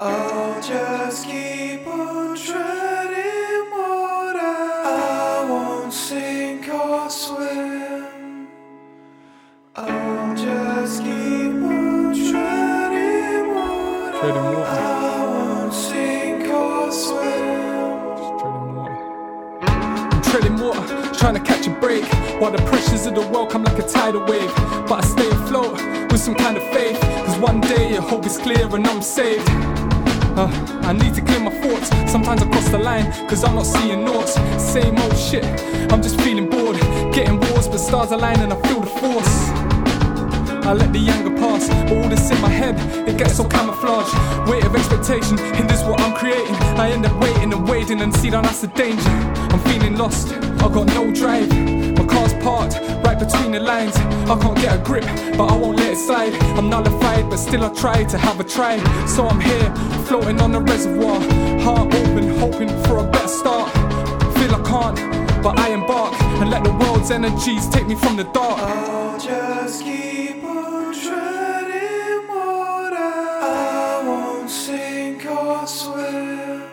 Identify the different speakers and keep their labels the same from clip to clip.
Speaker 1: I'll just keep on treading water. I won't sink or swim. I'll just keep on treading water.
Speaker 2: Treading water.
Speaker 1: I won't sink or swim.
Speaker 2: Just treading water. I'm treading water, trying to catch a break, while the pressures of the world come like a tidal wave. But I stay afloat with some kind of faith, cause one day your hope is clear and I'm saved. I need to clear my thoughts. Sometimes I cross the line, cause I'm not seeing noughts. Same old shit, I'm just feeling bored. Getting wars, but stars align and I feel the force. I let the anger pass, but all this in my head, it gets so camouflaged. Weight of expectation hinders what I'm creating. I end up waiting and waiting and see that that's the danger. I'm feeling lost, I got no drive. My car's parked right between the lines. I can't get a grip, but I won't let it slide. I'm nullified, but still I try to have a try. So I'm here, floating on the reservoir, heart open, hoping for a better start. Feel I can't, but I embark and let the world's energies take me from the dark.
Speaker 1: I'll just keep on treading water. I won't sink or swim.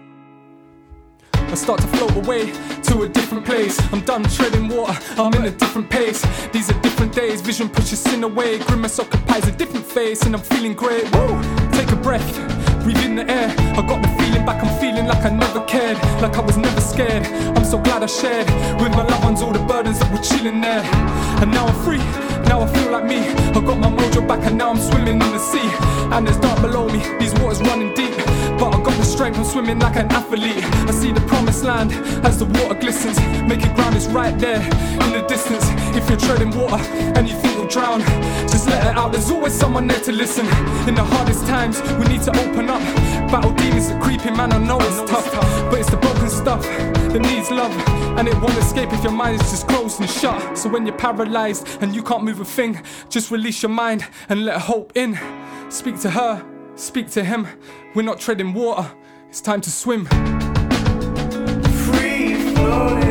Speaker 2: I start to float away to a different place. I'm done treading water, I'm in a different pace. These are different days, vision pushes sin away. Grimace occupies a different face and I'm feeling great. Woo! Take a breath, breathe in the air. I got the feeling back, I'm feeling like I never cared, like I was never scared. I'm so glad I shared with my loved ones all the burdens that were chilling there. And now I'm free, now I feel like me. I got my mojo back and now I'm swimming in the sea. And there's dark below me, these waters running deep, but I got the strength, I'm swimming like an athlete. I see the promised land as the water glistens. Making ground is right there in the distance. If you're treading water and you think you'll drown, just let it out, there's always someone there to listen. In the hardest times, we need to open up. Battle demons that creeping, man, I know it's tough, but it's the broken stuff that needs love, and it won't escape if your mind is just closed and shut. So when you're paralyzed and you can't move a thing, just release your mind and let hope in. Speak to her, speak to him. We're not treading water, it's time to swim.
Speaker 1: Free floating.